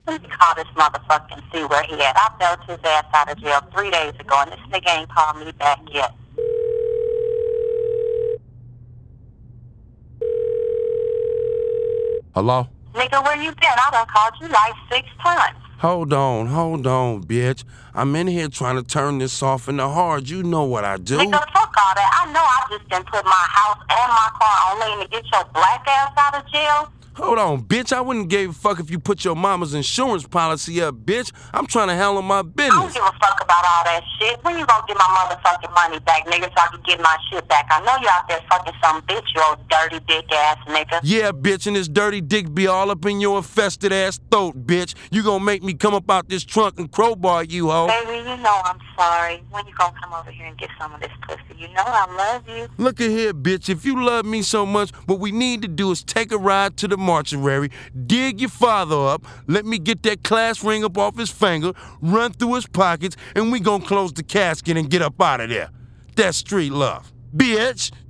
Let me call this motherfucker and see where he at. I bailed his ass out of jail 3 days ago, and this nigga ain't called me back yet. Hello? Nigga, where you been? I done called you like 6 times. Hold on, bitch. I'm in here trying to turn this off into hard. You know what I do. Nigga, fuck all that. I know I just done put my house and my car on lane to get your black ass out of jail. Hold on, bitch. I wouldn't give a fuck if you put your mama's insurance policy up, bitch. I'm trying to handle my I don't business. give a fuck about all that shit. When you gonna get my motherfucking money back, nigga, so I can get my shit back? I know you out there fucking some bitch, you old dirty dick ass nigga. Yeah, bitch, and this dirty dick be all up in your infested ass throat, bitch. You gonna make me come up out this trunk and crowbar you, hoe. Baby, you know I'm sorry. When you gonna come over here and get some of this pussy? You know I love you. Look at here, bitch. If you love me so much, what we need to do is take a ride to the mortuary, dig your father up, let me get that class ring up off his finger, run through his pockets, and we gonna close the casket and get up out of there. That's street love. Bitch!